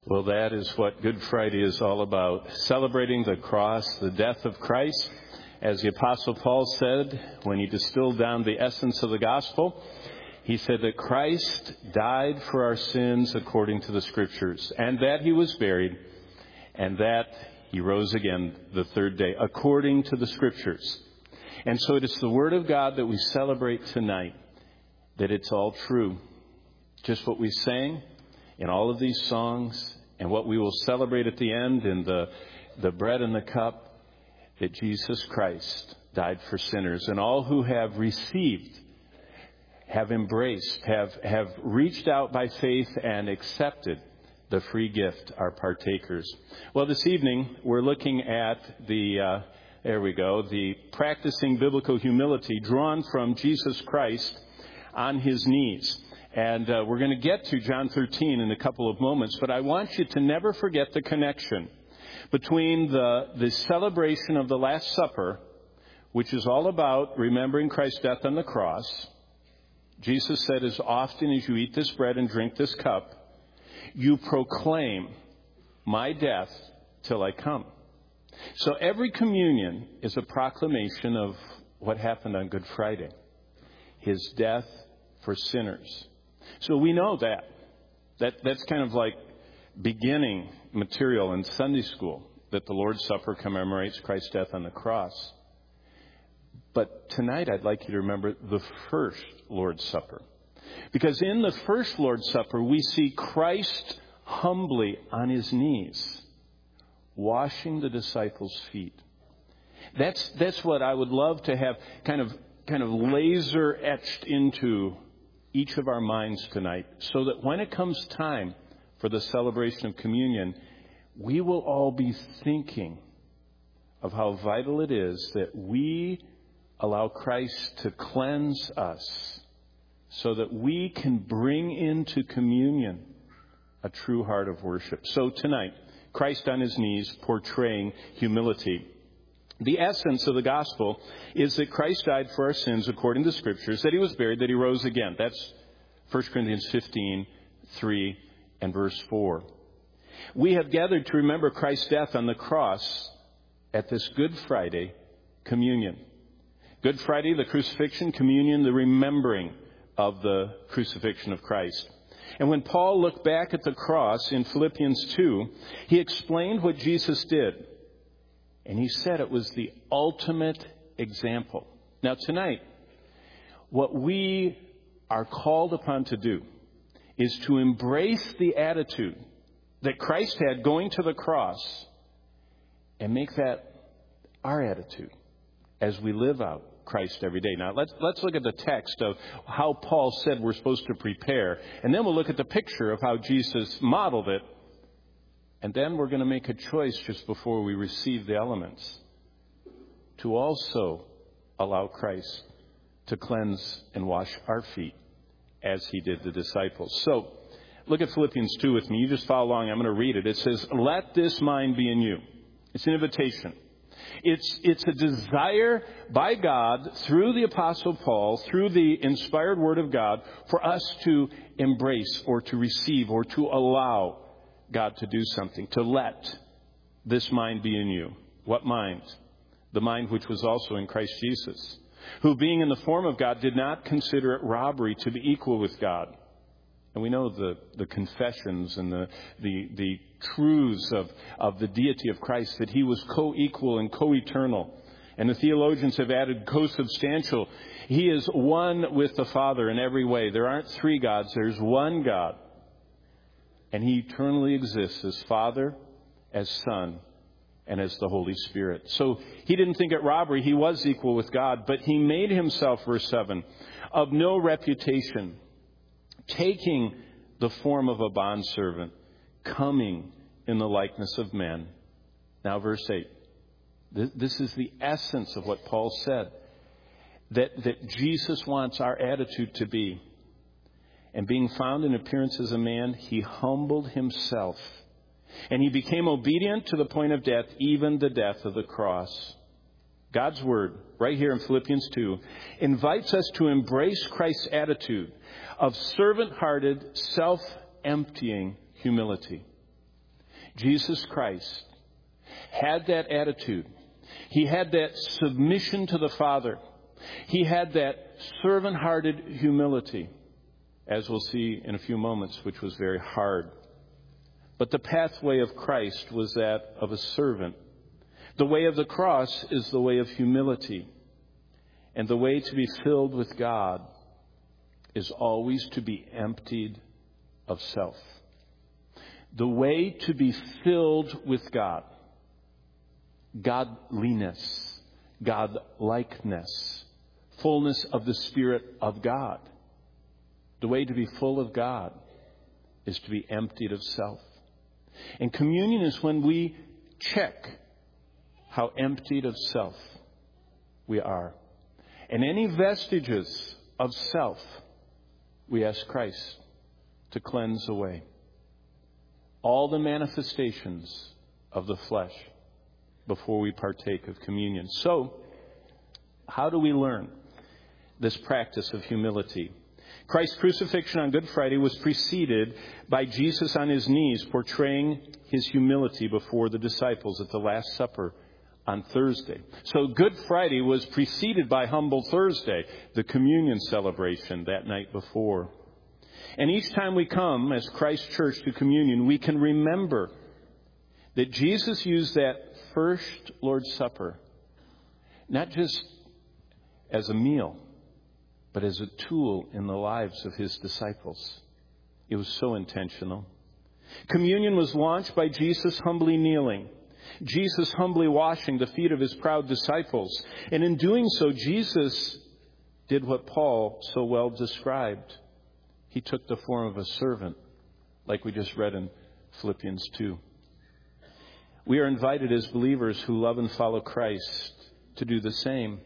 Well, that is what Good Friday is all about, celebrating the cross, the death of Christ. As the Apostle Paul said when he distilled down the essence of the gospel, he said that Christ died for our sins according to the Scriptures, and that he was buried, and that he rose again the third day according to the Scriptures. And so it is the Word of God that we celebrate tonight, that it's all true. Just what we sang in all of these songs, and what we will celebrate at the end in the bread and the cup, that Jesus Christ died for sinners. And all who have received, have embraced, have reached out by faith and accepted the free gift are partakers. Well, this evening we're looking at the practicing biblical humility drawn from Jesus Christ on his knees. And we're going to get to John 13 in a couple of moments, but I want you to never forget the connection between the celebration of the Last Supper, which is all about remembering Christ's death on the cross. Jesus said, as often as you eat this bread and drink this cup, you proclaim my death till I come. So every communion is a proclamation of what happened on Good Friday, his death for sinners. So we know that's kind of like beginning material in Sunday school, that the Lord's Supper commemorates Christ's death on the cross. But tonight I'd like you to remember the first Lord's Supper. Because in the first Lord's Supper, we see Christ humbly on his knees, washing the disciples' feet. That's what I would love to have kind of laser etched into each of our minds tonight, so that when it comes time for the celebration of communion, we will all be thinking of how vital it is that we allow Christ to cleanse us so that we can bring into communion a true heart of worship. So tonight, Christ on his knees portraying humility. The essence of the gospel is that Christ died for our sins according to the Scriptures, that he was buried, that he rose again. That's 1 Corinthians 15, 3 and verse 4. We have gathered to remember Christ's death on the cross at this Good Friday communion. Good Friday, the crucifixion, communion, the remembering of the crucifixion of Christ. And when Paul looked back at the cross in Philippians 2, he explained what Jesus did. And he said it was the ultimate example. Now tonight, what we are called upon to do is to embrace the attitude that Christ had going to the cross and make that our attitude as we live out Christ every day. Now let's look at the text of how Paul said we're supposed to prepare, and then we'll look at the picture of how Jesus modeled it. And then we're going to make a choice just before we receive the elements to also allow Christ to cleanse and wash our feet as he did the disciples. So look at Philippians 2 with me. You just follow along. I'm going to read it. It says, let this mind be in you. It's an invitation. It's a desire by God through the Apostle Paul, through the inspired Word of God, for us to embrace or to receive or to allow God to do something, to let this mind be in you. What mind? The mind which was also in Christ Jesus, who being in the form of God did not consider it robbery to be equal with God. And we know the confessions and the truths of the deity of Christ, that he was co-equal and co-eternal. And the theologians have added co-substantial. He is one with the Father in every way. There aren't three gods. There's one God. And he eternally exists as Father, as Son, and as the Holy Spirit. So he didn't think it robbery. He was equal with God. But he made himself, verse 7, of no reputation, taking the form of a bondservant, coming in the likeness of men. Now, verse 8. This is the essence of what Paul said, that Jesus wants our attitude to be. And being found in appearance as a man, he humbled himself. And he became obedient to the point of death, even the death of the cross. God's Word, right here in Philippians 2, invites us to embrace Christ's attitude of servant-hearted, self-emptying humility. Jesus Christ had that attitude. He had that submission to the Father. He had that servant-hearted humility, as we'll see in a few moments, which was very hard. But the pathway of Christ was that of a servant. The way of the cross is the way of humility. And the way to be filled with God is always to be emptied of self. The way to be filled with God, godliness, godlikeness, fullness of the Spirit of God. The way to be full of God is to be emptied of self. And communion is when we check how emptied of self we are. And any vestiges of self, we ask Christ to cleanse away. All the manifestations of the flesh before we partake of communion. So, how do we learn this practice of humility? Christ's crucifixion on Good Friday was preceded by Jesus on his knees portraying his humility before the disciples at the Last Supper on Thursday. So Good Friday was preceded by Humble Thursday, the communion celebration that night before. And each time we come as Christ Church to communion, we can remember that Jesus used that first Lord's Supper not just as a meal, but as a tool in the lives of his disciples. It was so intentional. Communion was launched by Jesus humbly kneeling, Jesus humbly washing the feet of his proud disciples. And in doing so, Jesus did what Paul so well described. He took the form of a servant, like we just read in Philippians 2. We are invited as believers who love and follow Christ to do the same.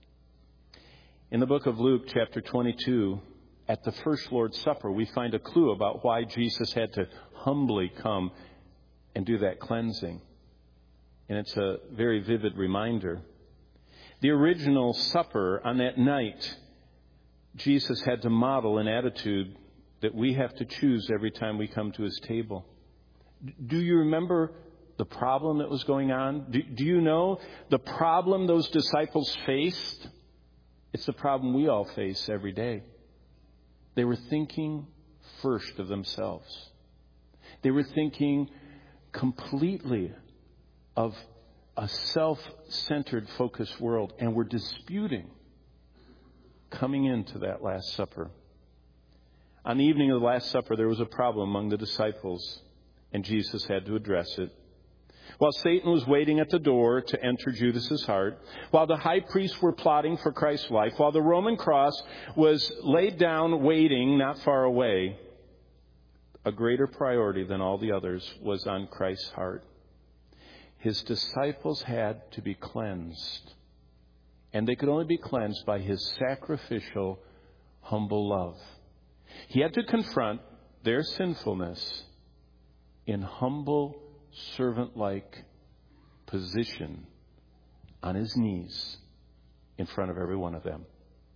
In the book of Luke, chapter 22, at the first Lord's Supper, we find a clue about why Jesus had to humbly come and do that cleansing. And it's a very vivid reminder. The original supper on that night, Jesus had to model an attitude that we have to choose every time we come to his table. Do you remember the problem that was going on? Do you know the problem those disciples faced? It's the problem we all face every day. They were thinking first of themselves. They were thinking completely of a self-centered, focused world, and were disputing coming into that Last Supper. On the evening of the Last Supper, there was a problem among the disciples, and Jesus had to address it. While Satan was waiting at the door to enter Judas's heart, while the high priests were plotting for Christ's life, while the Roman cross was laid down waiting not far away, a greater priority than all the others was on Christ's heart. His disciples had to be cleansed. And they could only be cleansed by his sacrificial, humble love. He had to confront their sinfulness in humble, servant-like position on his knees in front of every one of them.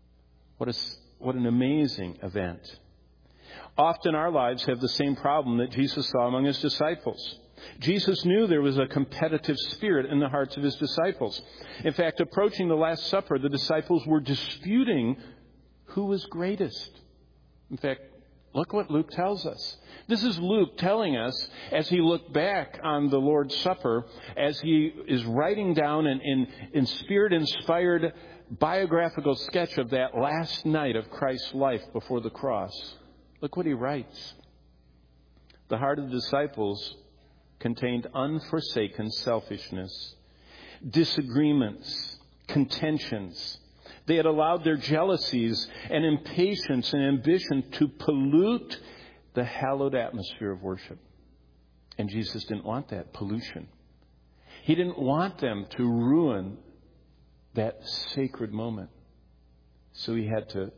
What an amazing event. Often our lives have the same problem that Jesus saw among his disciples. Jesus knew there was a competitive spirit in the hearts of his disciples. In fact, approaching the Last Supper, the disciples were disputing who was greatest. In fact, look what Luke tells us. This is Luke telling us as he looked back on the Lord's Supper, as he is writing down in spirit-inspired biographical sketch of that last night of Christ's life before the cross. Look what he writes. The heart of the disciples contained unforsaken selfishness, disagreements, contentions. They had allowed their jealousies and impatience and ambition to pollute the hallowed atmosphere of worship. And Jesus didn't want that pollution. He didn't want them to ruin that sacred moment. So he had to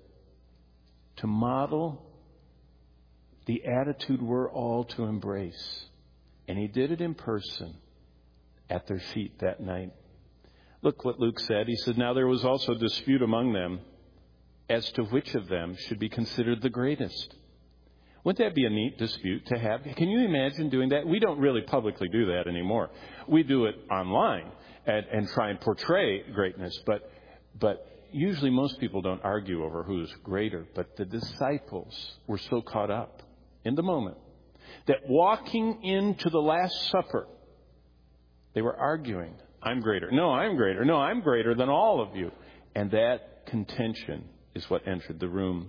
model the attitude we're all to embrace. And he did it in person at their feet that night. Look what Luke said. He said, now there was also dispute among them as to which of them should be considered the greatest. Wouldn't that be a neat dispute to have? Can you imagine doing that? We don't really publicly do that anymore. We do it online and try and portray greatness. But usually most people don't argue over who's greater. But the disciples were so caught up in the moment that walking into the Last Supper, they were arguing. I'm greater. No, I'm greater. No, I'm greater than all of you. And that contention is what entered the room.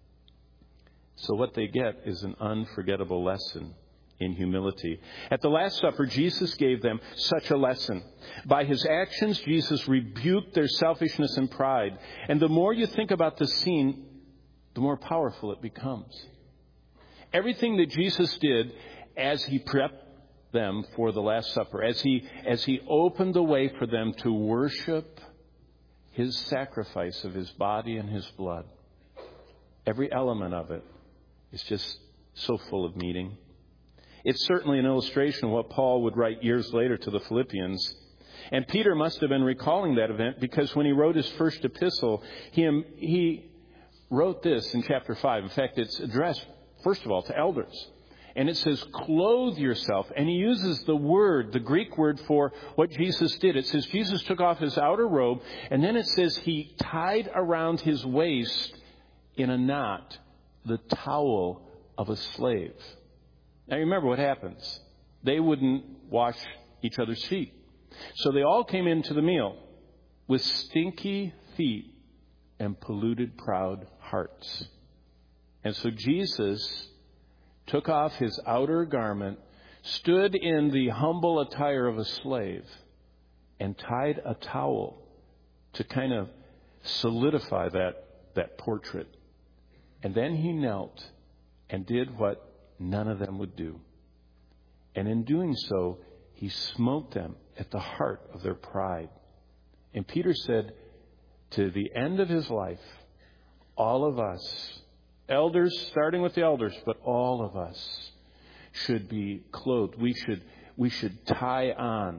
So what they get is an unforgettable lesson in humility. At the Last Supper, Jesus gave them such a lesson. By his actions, Jesus rebuked their selfishness and pride. And the more you think about the scene, the more powerful it becomes. Everything that Jesus did as he prepped them for the Last Supper, as he opened the way for them to worship his sacrifice of his body and his blood, every element of it is just so full of meaning. It's certainly an illustration of what Paul would write years later to the Philippians. And Peter must have been recalling that event, because when he wrote his first epistle, he wrote this in chapter 5. In fact, it's addressed, first of all, to elders. And it says, clothe yourself. And he uses the Greek word for what Jesus did. It says Jesus took off his outer robe, and then it says he tied around his waist in a knot the towel of a slave. Now remember what happens. They wouldn't wash each other's feet. So they all came into the meal with stinky feet and polluted, proud hearts. And so Jesus took off his outer garment, stood in the humble attire of a slave, and tied a towel to kind of solidify that portrait. And then he knelt and did what none of them would do. And in doing so, he smote them at the heart of their pride. And Peter said, to the end of his life, all of us, elders, starting with the elders, but all of us should be clothed. We should tie on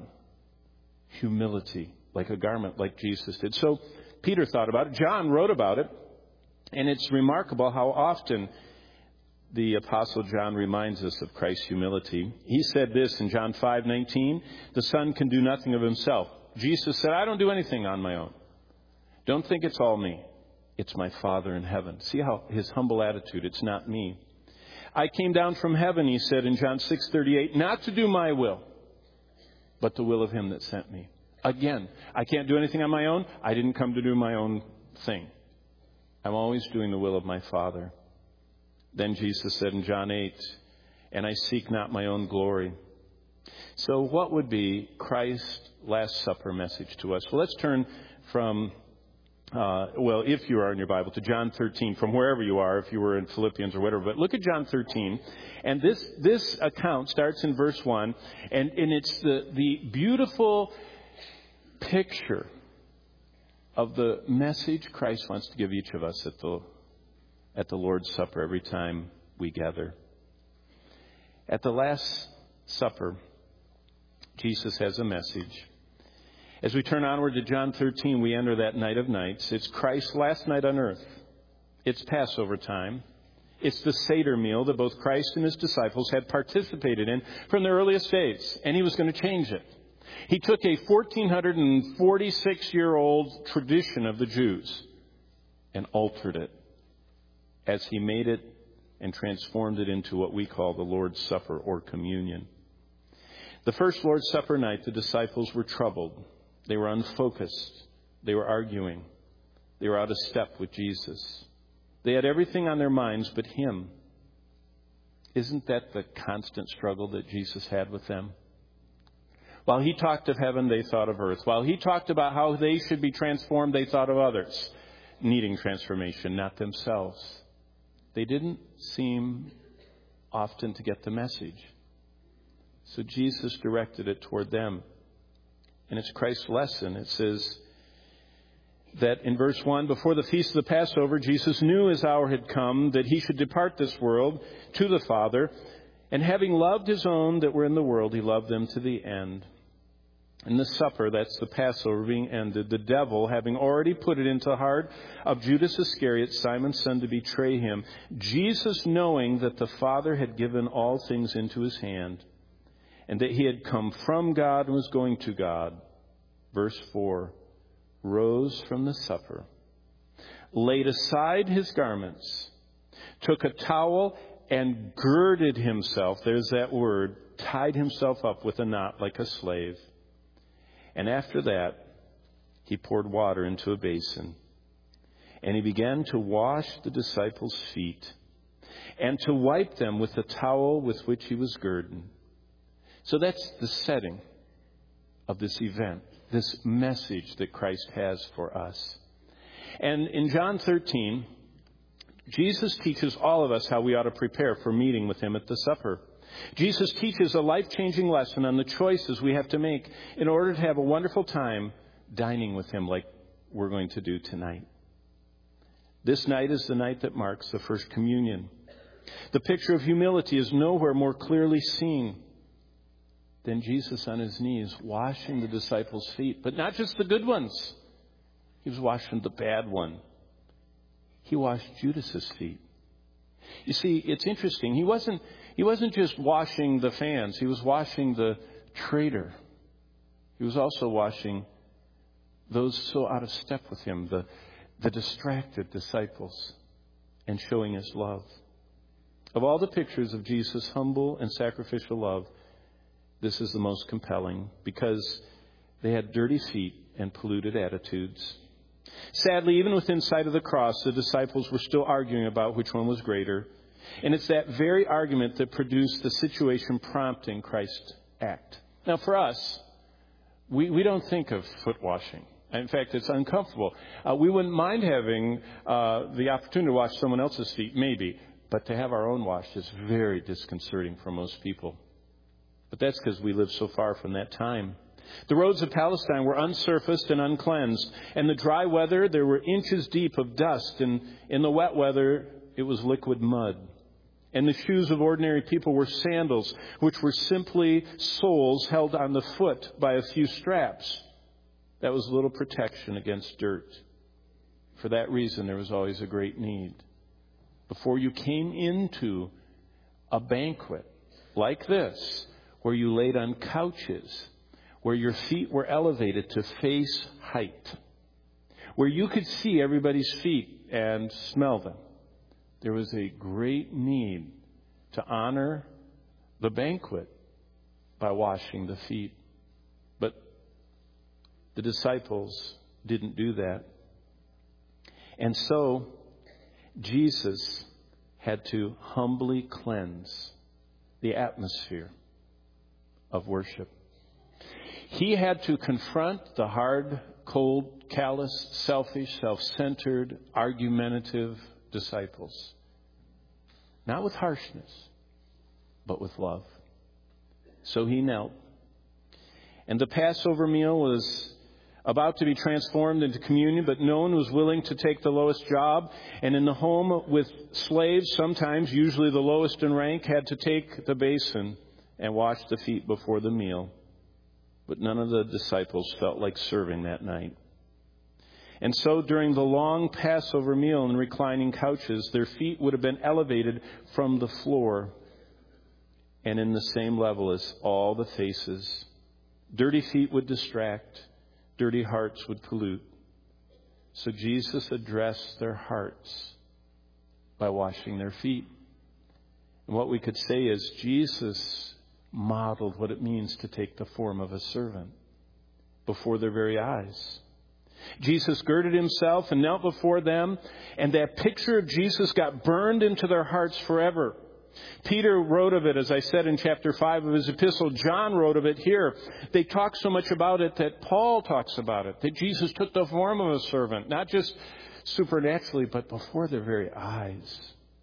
humility like a garment, like Jesus did. So Peter thought about it. John wrote about it. And it's remarkable how often the Apostle John reminds us of Christ's humility. He said this in John 5:19, the Son can do nothing of himself. Jesus said, I don't do anything on my own. Don't think it's all me. It's my Father in heaven. See how his humble attitude, it's not me. I came down from heaven, he said in John 6:38, not to do my will, but the will of him that sent me. Again, I can't do anything on my own. I didn't come to do my own thing. I'm always doing the will of my Father. Then Jesus said in John 8, and I seek not my own glory. So what would be Christ's Last Supper message to us? Well, let's turn from, if you are in your Bible, to John 13, from wherever you are, if you were in Philippians or whatever. But look at John 13. And this account starts in verse 1, and it's the beautiful picture of the message Christ wants to give each of us at the Lord's Supper every time we gather. At the Last Supper, Jesus has a message. As we turn onward to John 13, we enter that night of nights. It's Christ's last night on earth. It's Passover time. It's the Seder meal that both Christ and his disciples had participated in from the earliest days, and he was going to change it. He took a 1446-year-old tradition of the Jews and altered it as he made it and transformed it into what we call the Lord's Supper or communion. The first Lord's Supper night, the disciples were troubled. They were unfocused. They were arguing. They were out of step with Jesus. They had everything on their minds but him. Isn't that the constant struggle that Jesus had with them? While he talked of heaven, they thought of earth. While he talked about how they should be transformed, they thought of others needing transformation, not themselves. They didn't seem often to get the message. So Jesus directed it toward them. And it's Christ's lesson. It says that in verse 1, before the feast of the Passover, Jesus knew his hour had come that he should depart this world to the Father. And having loved his own that were in the world, he loved them to the end. In the supper, that's the Passover being ended, the devil, having already put it into the heart of Judas Iscariot, Simon's son, to betray him, Jesus, knowing that the Father had given all things into his hand, and that he had come from God and was going to God, verse 4, rose from the supper, laid aside his garments, took a towel and girded himself, there's that word, tied himself up with a knot like a slave. And after that, he poured water into a basin, and he began to wash the disciples' feet and to wipe them with the towel with which he was girded. So that's the setting of this event, this message that Christ has for us. And in John 13, Jesus teaches all of us how we ought to prepare for meeting with him at the supper. Jesus teaches a life-changing lesson on the choices we have to make in order to have a wonderful time dining with him like we're going to do tonight. This night is the night that marks the first communion. The picture of humility is nowhere more clearly seen than Jesus on his knees washing the disciples' feet. But not just the good ones. He was washing the bad one. He washed Judas's feet. You see, it's interesting. He wasn't just washing the fans. He was washing the traitor. He was also washing those so out of step with him, the distracted disciples, and showing his love. Of all the pictures of Jesus' humble and sacrificial love, this is the most compelling because they had dirty feet and polluted attitudes. Sadly, even within sight of the cross, the disciples were still arguing about which one was greater. And it's that very argument that produced the situation prompting Christ's act. Now, for us, we don't think of foot washing. In fact, it's uncomfortable. We wouldn't mind having the opportunity to wash someone else's feet, maybe. But to have our own washed is very disconcerting for most people. But that's because we live so far from that time. The roads of Palestine were unsurfaced and uncleansed. In the dry weather, there were inches deep of dust. And in the wet weather, it was liquid mud. And the shoes of ordinary people were sandals, which were simply soles held on the foot by a few straps. That was little protection against dirt. For that reason, there was always a great need. Before you came into a banquet like this, where you laid on couches, where your feet were elevated to face height, where you could see everybody's feet and smell them, there was a great need to honor the banquet by washing the feet. But the disciples didn't do that. And so Jesus had to humbly cleanse the atmosphere of worship. He had to confront the hard, cold, callous, selfish, self-centered, argumentative disciples. Not with harshness, but with love. So he knelt. And the Passover meal was about to be transformed into communion, but no one was willing to take the lowest job. And in the home with slaves, sometimes, usually the lowest in rank, had to take the basin and wash the feet before the meal. But none of the disciples felt like serving that night. And so during the long Passover meal in reclining couches, their feet would have been elevated from the floor and in the same level as all the faces. Dirty feet would distract. Dirty hearts would pollute. So Jesus addressed their hearts by washing their feet. And what we could say is Jesus modeled what it means to take the form of a servant before their very eyes. Jesus girded himself and knelt before them, and that picture of Jesus got burned into their hearts forever. Peter wrote of it, as I said in chapter 5 of his epistle. John wrote of it here. They talk so much about it that Paul talks about it, that Jesus took the form of a servant, not just supernaturally, but before their very eyes.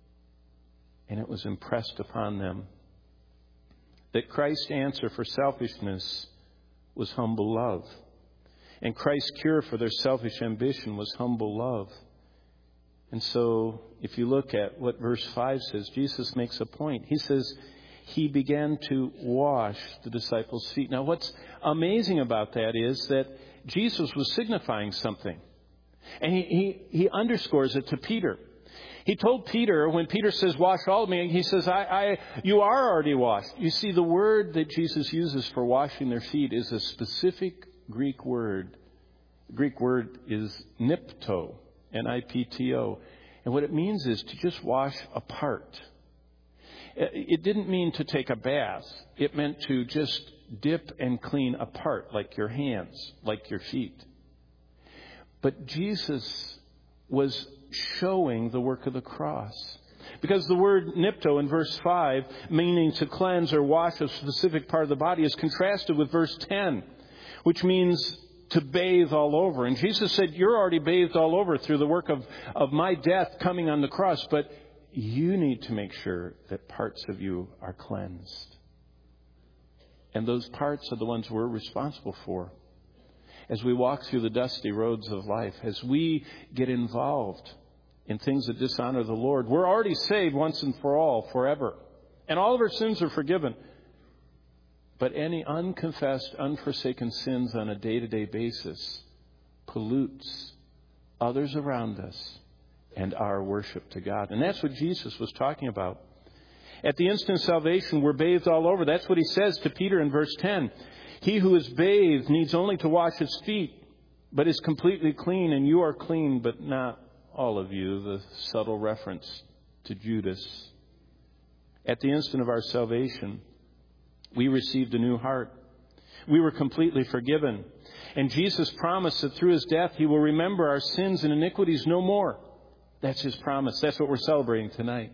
And it was impressed upon them that Christ's answer for selfishness was humble love. And Christ's cure for their selfish ambition was humble love. And so, if you look at what verse 5 says, Jesus makes a point. He says, he began to wash the disciples' feet. Now, what's amazing about that is that Jesus was signifying something. And he underscores it to Peter. He told Peter, when Peter says, wash all of me, he says, you are already washed. You see, the word that Jesus uses for washing their feet is a specific Greek word. The Greek word is nipto, N-I-P-T-O. And what it means is to just wash apart. It didn't mean to take a bath. It meant to just dip and clean apart, like your hands, like your feet. But Jesus was showing the work of the cross. Because the word nipto in verse 5, meaning to cleanse or wash a specific part of the body, is contrasted with verse 10, which means to bathe all over. And Jesus said, you're already bathed all over through the work of my death coming on the cross, but you need to make sure that parts of you are cleansed. And those parts are the ones we're responsible for. As we walk through the dusty roads of life, as we get involved in things that dishonor the Lord, we're already saved once and for all, forever. And all of our sins are forgiven. But any unconfessed, unforsaken sins on a day-to-day basis pollutes others around us and our worship to God. And that's what Jesus was talking about. At the instant of salvation, we're bathed all over. That's what he says to Peter in verse 10. He who is bathed needs only to wash his feet, but is completely clean, and you are clean, but not all of you. The subtle reference to Judas. At the instant of our salvation, we received a new heart. We were completely forgiven. And Jesus promised that through his death, he will remember our sins and iniquities no more. That's his promise. That's what we're celebrating tonight.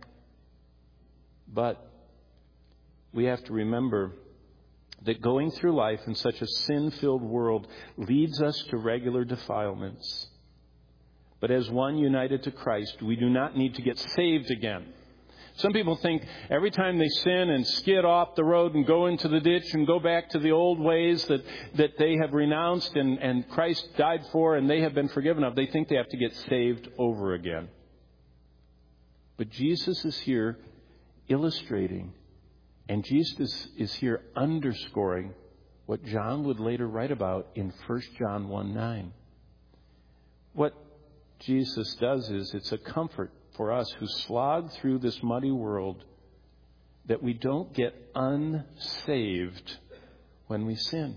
But we have to remember that going through life in such a sin-filled world leads us to regular defilements. But as one united to Christ, we do not need to get saved again. Some people think every time they sin and skid off the road and go into the ditch and go back to the old ways that they have renounced and Christ died for and they have been forgiven of, they think they have to get saved over again. But Jesus is here illustrating, and Jesus is here underscoring what John would later write about in 1 John 1:9. What Jesus does is it's a comfort for us who slog through this muddy world that we don't get unsaved when we sin.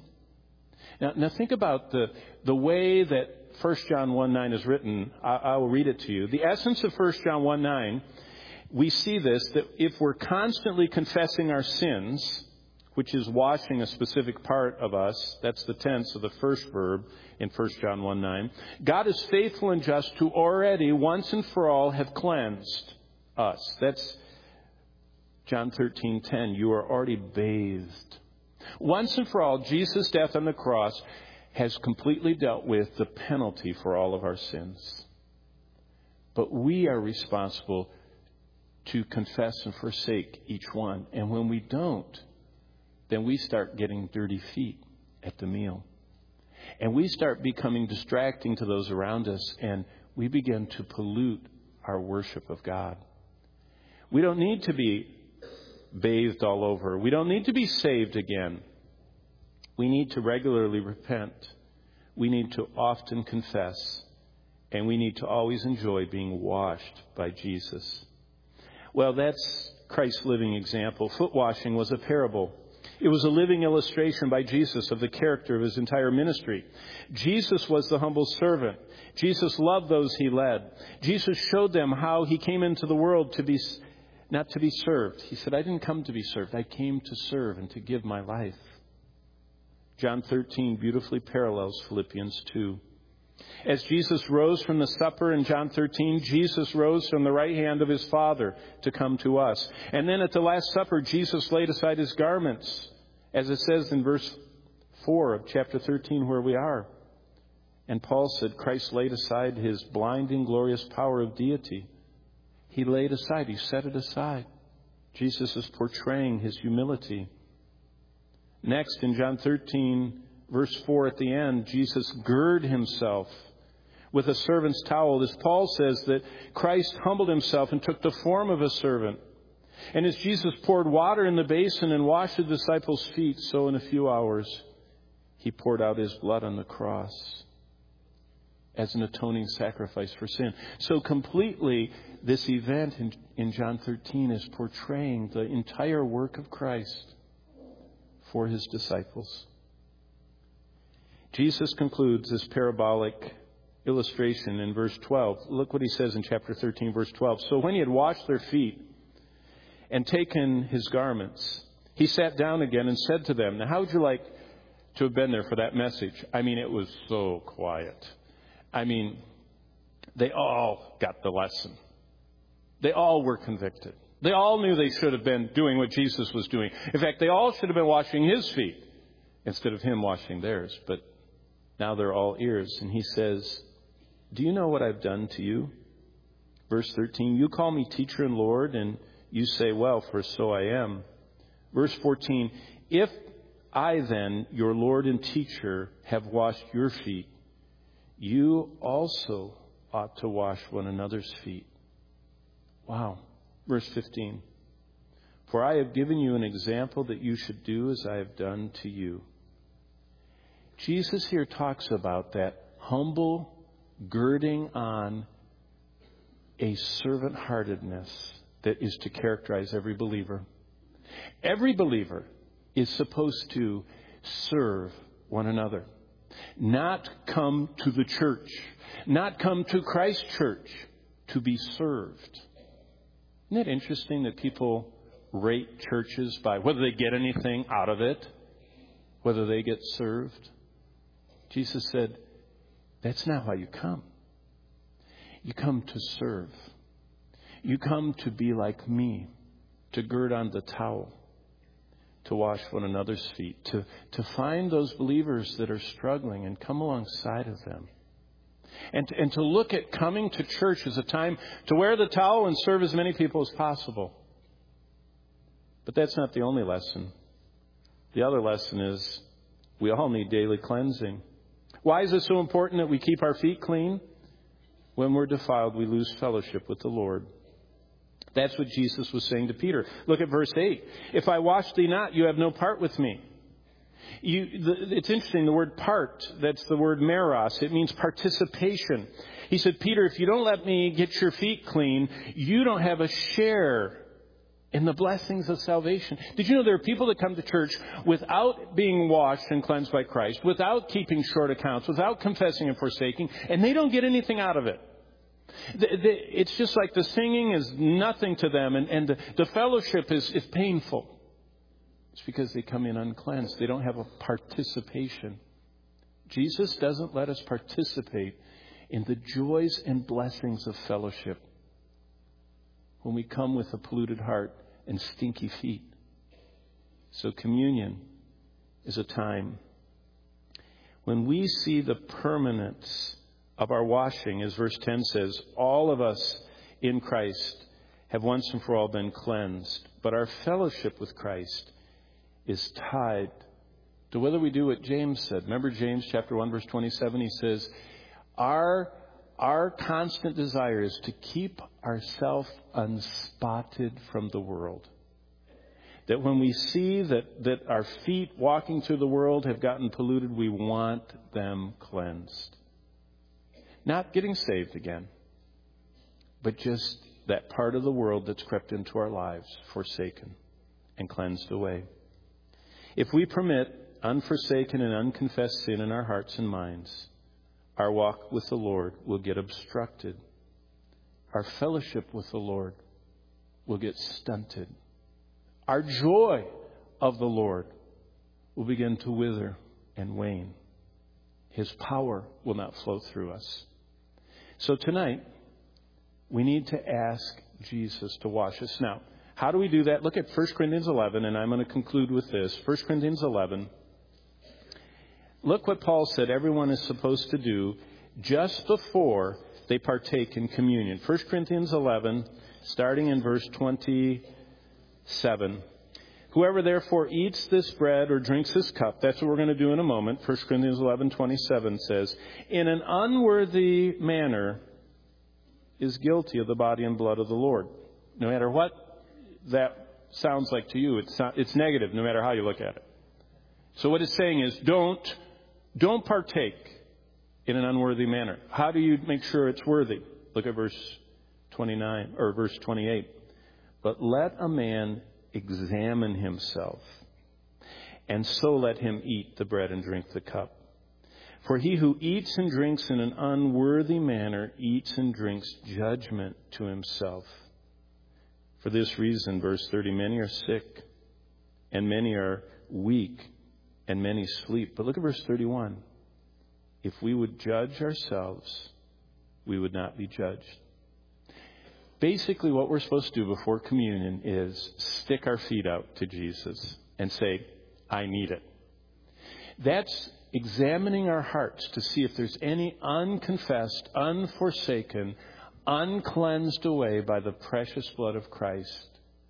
Now think about the way that 1 John 1:9 is written. I will read it to you. The essence of 1 John 1:9, we see this, that if we're constantly confessing our sins, which is washing a specific part of us, that's the tense of the first verb in 1 John 1:9, God is faithful and just to already, once and for all, have cleansed us. That's John 13:10. You are already bathed. Once and for all, Jesus' death on the cross has completely dealt with the penalty for all of our sins. But we are responsible to confess and forsake each one. And when we don't, then we start getting dirty feet at the meal. And we start becoming distracting to those around us, and we begin to pollute our worship of God. We don't need to be bathed all over. We don't need to be saved again. We need to regularly repent. We need to often confess. And we need to always enjoy being washed by Jesus. Well, that's Christ's living example. Foot washing was a parable. It was a living illustration by Jesus of the character of his entire ministry. Jesus was the humble servant. Jesus loved those he led. Jesus showed them how he came into the world to be, not to be served. He said, I didn't come to be served. I came to serve and to give my life. John 13 beautifully parallels Philippians 2. As Jesus rose from the supper in John 13, Jesus rose from the right hand of his Father to come to us. And then at the Last Supper, Jesus laid aside his garments, as it says in verse 4 of chapter 13 where we are. And Paul said Christ laid aside his blinding, glorious power of deity. He laid aside, he set it aside. Jesus is portraying his humility. Next, in John 13, verse 4 at the end, Jesus girded himself with a servant's towel. As Paul says that Christ humbled himself and took the form of a servant. And as Jesus poured water in the basin and washed the disciples' feet, so in a few hours he poured out his blood on the cross as an atoning sacrifice for sin. So completely, this event in John 13 is portraying the entire work of Christ for his disciples. Jesus concludes this parabolic illustration in verse 12. Look what he says in chapter 13, verse 12. So when he had washed their feet and taken his garments, he sat down again and said to them, now how would you like to have been there for that message? I mean, it was so quiet. I mean, they all got the lesson. They all were convicted. They all knew they should have been doing what Jesus was doing. In fact, they all should have been washing his feet instead of him washing theirs. But now they're all ears. And he says, do you know what I've done to you? Verse 13, you call me teacher and Lord, and you say, well, for so I am. Verse 14, if I then, your Lord and teacher, have washed your feet, you also ought to wash one another's feet. Wow. Verse 15. For I have given you an example that you should do as I have done to you. Jesus here talks about that humble girding on a servant-heartedness that is to characterize every believer. Every believer is supposed to serve one another. Not come to the church. Not come to Christ Church to be served. Isn't it interesting that people rate churches by whether they get anything out of it? Whether they get served? Jesus said, that's not how you come. You come to serve. You come to be like me, to gird on the towel, to wash one another's feet, to find those believers that are struggling and come alongside of them. And to look at coming to church as a time to wear the towel and serve as many people as possible. But that's not the only lesson. The other lesson is we all need daily cleansing. Why is it so important that we keep our feet clean? When we're defiled, we lose fellowship with the Lord. That's what Jesus was saying to Peter. Look at verse 8. If I wash thee not, you have no part with me. It's interesting, the word part, that's the word meros. It means participation. He said, Peter, if you don't let me get your feet clean, you don't have a share in the blessings of salvation. Did you know there are people that come to church without being washed and cleansed by Christ, without keeping short accounts, without confessing and forsaking, and they don't get anything out of it? It's just like the singing is nothing to them, and the fellowship is painful. It's because they come in uncleansed. They don't have a participation. Jesus doesn't let us participate in the joys and blessings of fellowship when we come with a polluted heart and stinky feet. So communion is a time when we see the permanence of our washing, as verse 10 says, all of us in Christ have once and for all been cleansed. But our fellowship with Christ is tied to whether we do what James said. Remember James chapter 1, verse 27? He says, our constant desire is to keep ourselves unspotted from the world. That when we see that our feet walking through the world have gotten polluted, we want them cleansed. Not getting saved again, but just that part of the world that's crept into our lives, forsaken and cleansed away. If we permit unforsaken and unconfessed sin in our hearts and minds, our walk with the Lord will get obstructed. Our fellowship with the Lord will get stunted. Our joy of the Lord will begin to wither and wane. His power will not flow through us. So tonight, we need to ask Jesus to wash us. Now, how do we do that? Look at 1 Corinthians 11, and I'm going to conclude with this. 1 Corinthians 11. Look what Paul said everyone is supposed to do just before they partake in communion. 1 Corinthians 11, starting in verse 27. Whoever therefore eats this bread or drinks this cup, that's what we're going to do in a moment. 1 Corinthians 11:27 says, in an unworthy manner is guilty of the body and blood of the Lord. No matter what that sounds like to you. It's negative no matter how you look at it. So what it's saying is don't partake in an unworthy manner. How do you make sure it's worthy? Look at verse 29 or verse 28. But let a man examine himself, and so let him eat the bread and drink the cup. For he who eats and drinks in an unworthy manner eats and drinks judgment to himself. For this reason, verse 30, many are sick, and many are weak, and many sleep. But look at verse 31. If we would judge ourselves, we would not be judged. Basically, what we're supposed to do before communion is stick our feet out to Jesus and say, I need it. That's examining our hearts to see if there's any unconfessed, unforsaken, uncleansed away by the precious blood of Christ,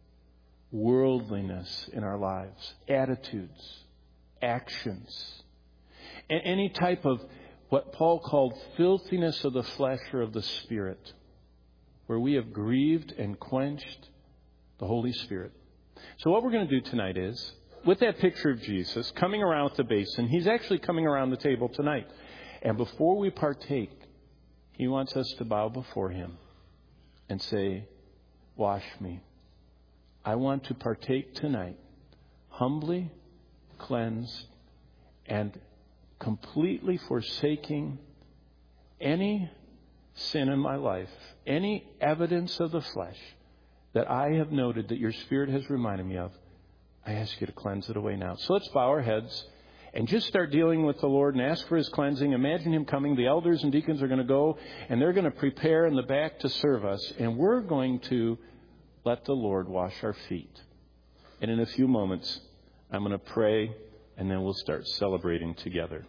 worldliness in our lives, attitudes, actions, and any type of what Paul called filthiness of the flesh or of the spirit, where we have grieved and quenched the Holy Spirit. So what we're going to do tonight is, with that picture of Jesus coming around with the basin, he's actually coming around the table tonight. And before we partake, he wants us to bow before him and say, wash me. I want to partake tonight, humbly, cleansed, and completely forsaking any sin in my life, any evidence of the flesh that I have noted that your Spirit has reminded me of. I ask you to cleanse it away now. So let's bow our heads and just start dealing with the Lord and ask for his cleansing. Imagine him coming. The elders and deacons are going to go and they're going to prepare in the back to serve us. And we're going to let the Lord wash our feet. And in a few moments, I'm going to pray and then we'll start celebrating together.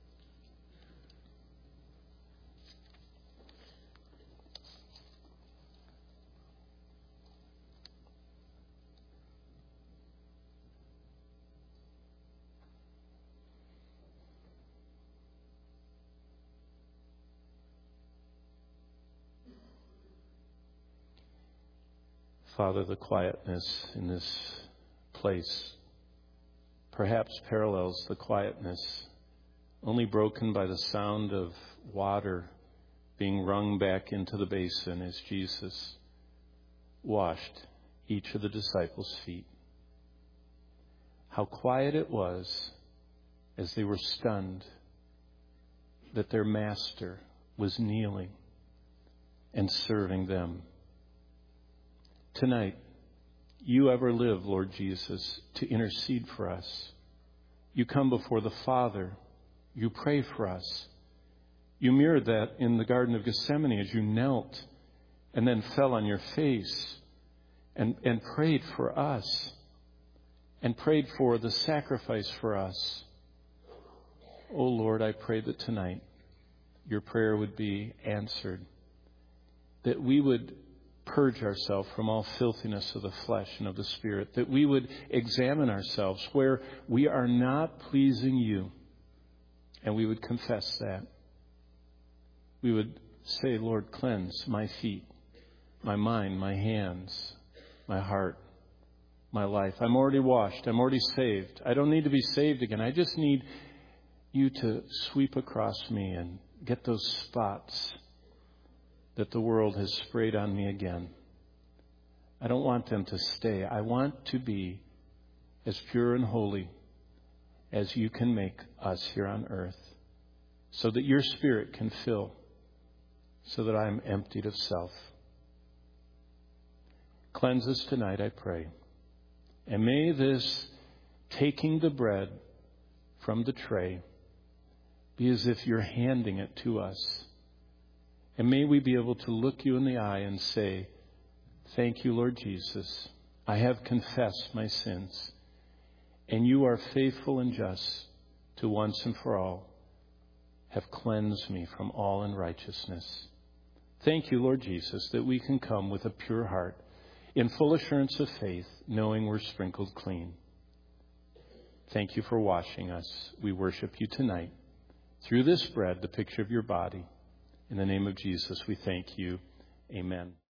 Father, the quietness in this place perhaps parallels the quietness only broken by the sound of water being wrung back into the basin as Jesus washed each of the disciples' feet. How quiet it was as they were stunned that their master was kneeling and serving them. Tonight, you ever live, Lord Jesus, to intercede for us. You come before the Father. You pray for us. You mirrored that in the Garden of Gethsemane as you knelt and then fell on your face and prayed for us and prayed for the sacrifice for us. Oh, Lord, I pray that tonight your prayer would be answered, that we would purge ourselves from all filthiness of the flesh and of the spirit, that we would examine ourselves where we are not pleasing you, and we would confess that. We would say, Lord, cleanse my feet, my mind, my hands, my heart, my life. I'm already washed. I'm already saved. I don't need to be saved again. I just need you to sweep across me and get those spots that the world has sprayed on me again. I don't want them to stay. I want to be as pure and holy as you can make us here on earth, so that your Spirit can fill, so that I'm emptied of self. Cleanse us tonight, I pray. And may this taking the bread from the tray be as if you're handing it to us. And may we be able to look you in the eye and say, thank you, Lord Jesus. I have confessed my sins, and you are faithful and just to once and for all have cleansed me from all unrighteousness. Thank you, Lord Jesus, that we can come with a pure heart in full assurance of faith, knowing we're sprinkled clean. Thank you for washing us. We worship you tonight through this bread, the picture of your body. In the name of Jesus, we thank you. Amen.